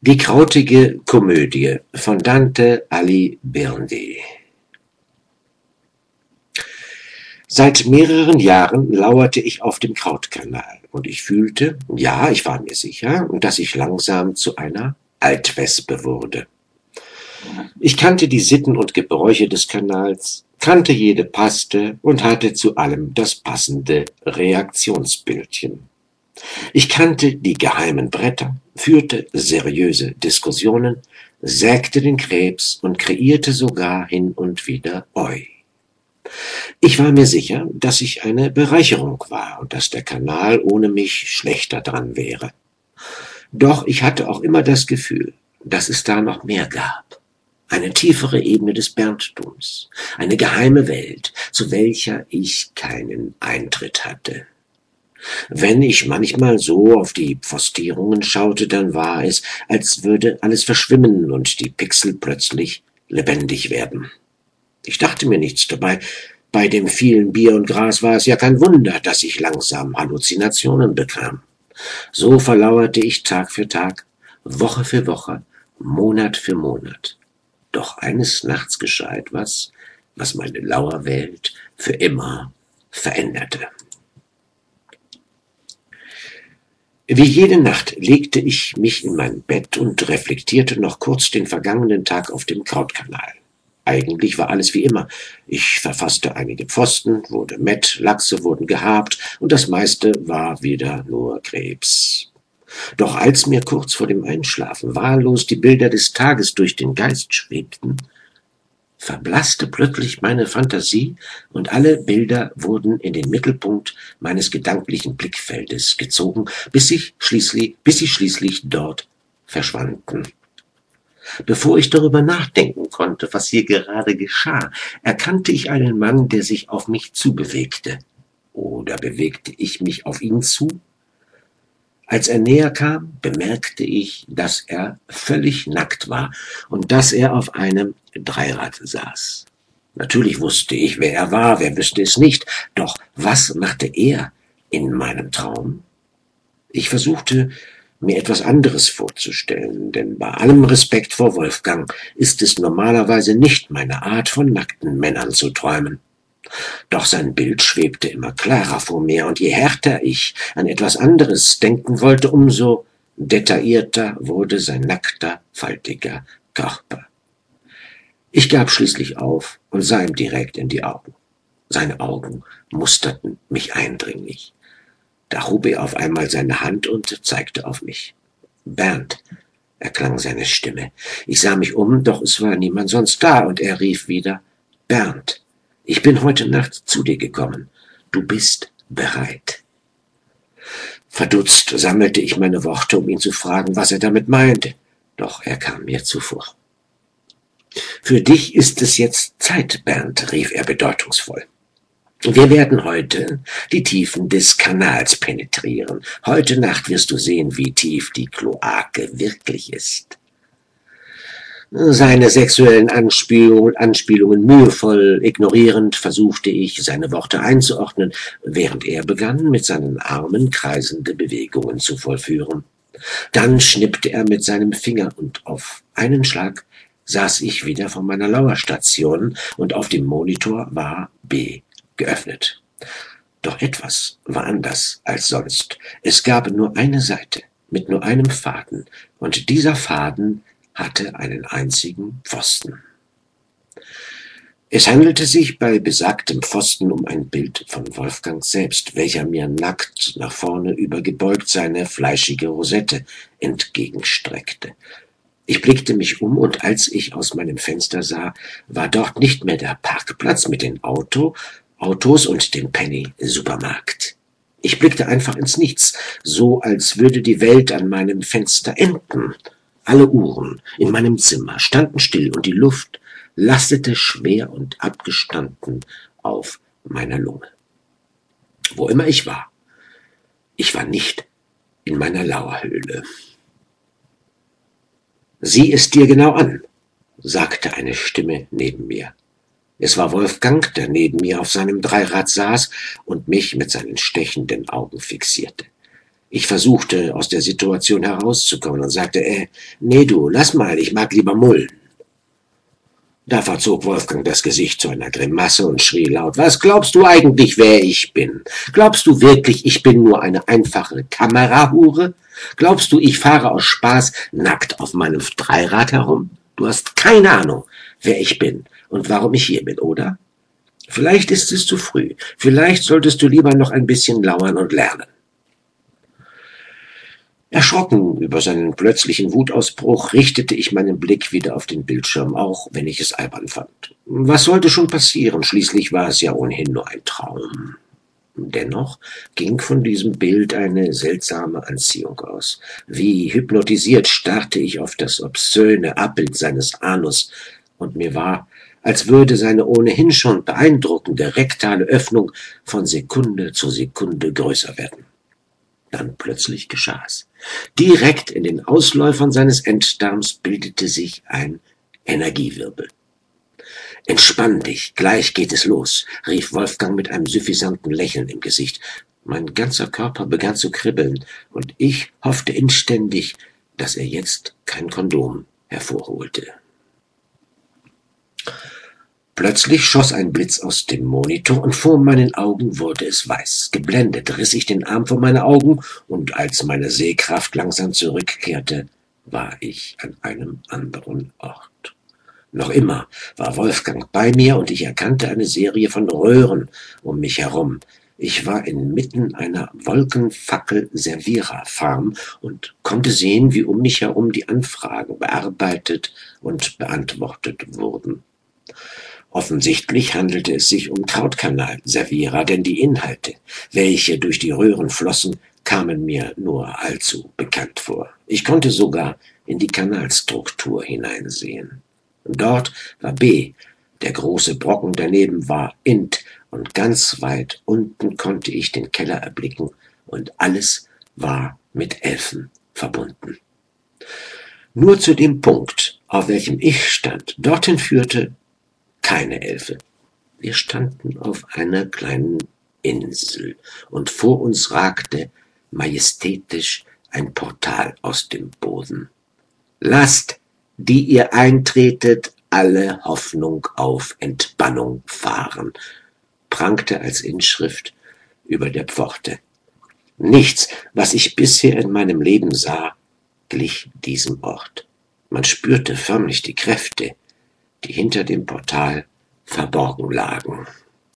Die krautige Komödie von Dante Alighieri. Seit mehreren Jahren lauerte ich auf dem Krautkanal und ich fühlte, ja, ich war mir sicher, dass ich langsam zu einer Altwespe wurde. Ich kannte die Sitten und Gebräuche des Kanals, kannte jede Paste und hatte zu allem das passende Reaktionsbildchen. Ich kannte die geheimen Bretter, führte seriöse Diskussionen, sägte den Krebs und kreierte sogar hin und wieder Heu. Ich war mir sicher, dass ich eine Bereicherung war und dass der Kanal ohne mich schlechter dran wäre. Doch ich hatte auch immer das Gefühl, dass es da noch mehr gab. Eine tiefere Ebene des Berntums, eine geheime Welt, zu welcher ich keinen Eintritt hatte. Wenn ich manchmal so auf die Postierungen schaute, dann war es, als würde alles verschwimmen und die Pixel plötzlich lebendig werden. Ich dachte mir nichts dabei. Bei dem vielen Bier und Gras war es ja kein Wunder, dass ich langsam Halluzinationen bekam. So verlauerte ich Tag für Tag, Woche für Woche, Monat für Monat. Doch eines Nachts geschah etwas, was meine Lauerwelt für immer veränderte. Wie jede Nacht legte ich mich in mein Bett und reflektierte noch kurz den vergangenen Tag auf dem Krautkanal. Eigentlich war alles wie immer. Ich verfasste einige Pfosten, wurde mett, Lachse wurden gehabt und das meiste war wieder nur Krebs. Doch als mir kurz vor dem Einschlafen wahllos die Bilder des Tages durch den Geist schwebten, verblasste plötzlich meine Fantasie und alle Bilder wurden in den Mittelpunkt meines gedanklichen Blickfeldes gezogen, bis sie schließlich dort verschwanden. Bevor ich darüber nachdenken konnte, was hier gerade geschah, erkannte ich einen Mann, der sich auf mich zubewegte. Oder bewegte ich mich auf ihn zu? Als er näher kam, bemerkte ich, dass er völlig nackt war und dass er auf einem Dreirad saß. Natürlich wusste ich, wer er war, wer wüsste es nicht, doch was machte er in meinem Traum? Ich versuchte, mir etwas anderes vorzustellen, denn bei allem Respekt vor Wolfgang ist es normalerweise nicht meine Art, von nackten Männern zu träumen. Doch sein Bild schwebte immer klarer vor mir, und je härter ich an etwas anderes denken wollte, umso detaillierter wurde sein nackter, faltiger Körper. Ich gab schließlich auf und sah ihm direkt in die Augen. Seine Augen musterten mich eindringlich. Da hob er auf einmal seine Hand und zeigte auf mich. »Bernd«, erklang seine Stimme. Ich sah mich um, doch es war niemand sonst da, und er rief wieder, »Bernd, ich bin heute Nacht zu dir gekommen. Du bist bereit.« Verdutzt sammelte ich meine Worte, um ihn zu fragen, was er damit meinte. Doch er kam mir zuvor. »Für dich ist es jetzt Zeit, Bernd«, rief er bedeutungsvoll. »Wir werden heute die Tiefen des Kanals penetrieren. Heute Nacht wirst du sehen, wie tief die Kloake wirklich ist.« Seine sexuellen Anspielungen mühevoll ignorierend versuchte ich, seine Worte einzuordnen, während er begann, mit seinen Armen kreisende Bewegungen zu vollführen. Dann schnippte er mit seinem Finger und auf einen Schlag saß ich wieder vor meiner Lauerstation und auf dem Monitor war B geöffnet. Doch etwas war anders als sonst. Es gab nur eine Seite mit nur einem Faden, und dieser Faden hatte einen einzigen Pfosten. Es handelte sich bei besagtem Pfosten um ein Bild von Wolfgang selbst, welcher mir nackt nach vorne übergebeugt seine fleischige Rosette entgegenstreckte. Ich blickte mich um, und als ich aus meinem Fenster sah, war dort nicht mehr der Parkplatz mit den Autos und dem Penny-Supermarkt. Ich blickte einfach ins Nichts, so als würde die Welt an meinem Fenster enden. Alle Uhren in meinem Zimmer standen still und die Luft lastete schwer und abgestanden auf meiner Lunge. Wo immer ich war nicht in meiner Lauerhöhle. »Sieh es dir genau an«, sagte eine Stimme neben mir. Es war Wolfgang, der neben mir auf seinem Dreirad saß und mich mit seinen stechenden Augen fixierte. Ich versuchte, aus der Situation herauszukommen und sagte, nee du, lass mal, ich mag lieber Mullen. Da verzog Wolfgang das Gesicht zu einer Grimasse und schrie laut, was glaubst du eigentlich, wer ich bin? Glaubst du wirklich, ich bin nur eine einfache Kamerahure? Glaubst du, ich fahre aus Spaß nackt auf meinem Dreirad herum? Du hast keine Ahnung, wer ich bin und warum ich hier bin, oder? Vielleicht ist es zu früh. Vielleicht solltest du lieber noch ein bisschen lauern und lernen. Erschrocken über seinen plötzlichen Wutausbruch richtete ich meinen Blick wieder auf den Bildschirm, auch wenn ich es albern fand. Was sollte schon passieren? Schließlich war es ja ohnehin nur ein Traum. Dennoch ging von diesem Bild eine seltsame Anziehung aus. Wie hypnotisiert starrte ich auf das obszöne Abbild seines Anus, und mir war, als würde seine ohnehin schon beeindruckende rektale Öffnung von Sekunde zu Sekunde größer werden. Dann plötzlich geschah's. Direkt in den Ausläufern seines Enddarms bildete sich ein Energiewirbel. Entspann dich, gleich geht es los, rief Wolfgang mit einem suffisanten Lächeln im Gesicht. Mein ganzer Körper begann zu kribbeln, und ich hoffte inständig, dass er jetzt kein Kondom hervorholte. Plötzlich schoss ein Blitz aus dem Monitor, und vor meinen Augen wurde es weiß. Geblendet riss ich den Arm vor meine Augen, und als meine Sehkraft langsam zurückkehrte, war ich an einem anderen Ort. Noch immer war Wolfgang bei mir, und ich erkannte eine Serie von Röhren um mich herum. Ich war inmitten einer Wolkenfackel-Serviererfarm und konnte sehen, wie um mich herum die Anfragen bearbeitet und beantwortet wurden. Offensichtlich handelte es sich um Krautkanal-Servierer, denn die Inhalte, welche durch die Röhren flossen, kamen mir nur allzu bekannt vor. Ich konnte sogar in die Kanalstruktur hineinsehen. Dort war B, der große Brocken daneben war Int, und ganz weit unten konnte ich den Keller erblicken, und alles war mit Elfen verbunden. Nur zu dem Punkt, auf welchem ich stand, dorthin führte keine Elfe. Wir standen auf einer kleinen Insel, und vor uns ragte majestätisch ein Portal aus dem Boden. Lasst, die ihr eintretet, alle Hoffnung auf Entbannung fahren, prangte als Inschrift über der Pforte. Nichts, was ich bisher in meinem Leben sah, glich diesem Ort. Man spürte förmlich die Kräfte, die hinter dem Portal verborgen lagen.